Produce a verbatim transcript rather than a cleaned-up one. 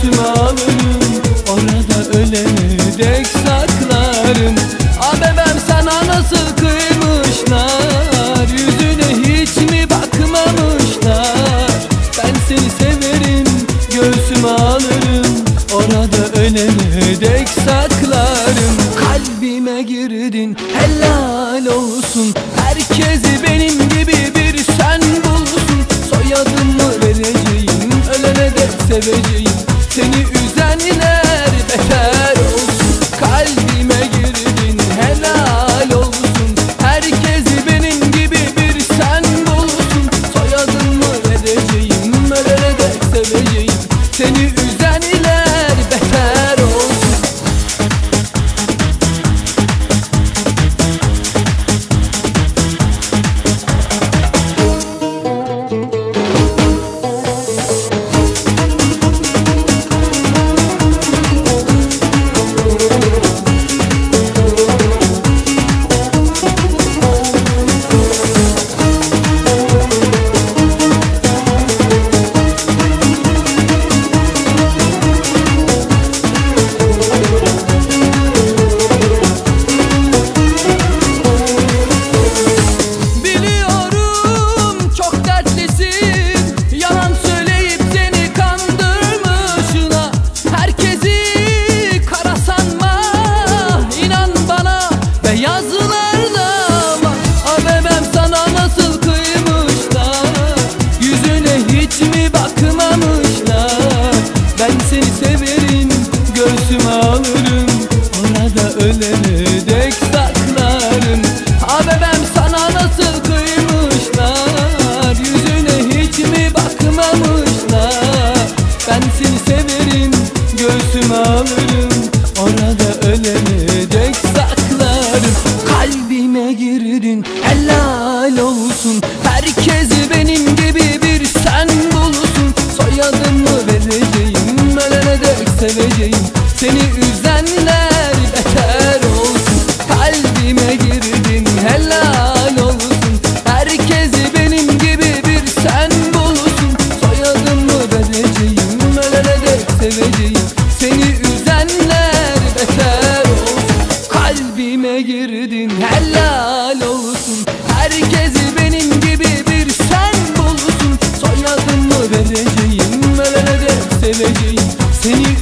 göğsüme alırım, orada ölene dek saklarım. Abebem sana nasıl kıymışlar, yüzüne hiç mi bakmamışlar? Ben seni severim, göğsüme alırım, orada ölene dek saklarım. Kalbime girdin, helal olsun, herkesi benim gibi bir sen bulsun. Soyadımı vereceğim, ölene dek seveceğim, seni üzenler beter olsun. Kalbime girdin, helal olsun, herkesi benim gibi bir sen bulsun. Soyadımı vereceğim, ölene dek seveceğim, seni üzenler beter olsun. Göğsüme alırım, orada ölene dek saklarım. Abebem sana nasıl kıymışlar, yüzüne hiç mi bakmamışlar? Ben seni severim, göğsüme alırım, orada ölene dek saklarım. Kalbime girdin, helal olsun, herkesi benim gibi bir sen bulsun. Soyadımı vereceğim, ölene dek seveceğim, seni üzenler beter olsun. Kalbime girdin, helal olsun, herkesi benim gibi bir sen bulsun. Soyadımı vereceğim, ölene dek seveceğim, seni üzenler beter olsun. Kalbime girdin, helal olsun, herkesi benim gibi bir sen bulsun. Soyadımı vereceğim, ölene dek seveceğim, seni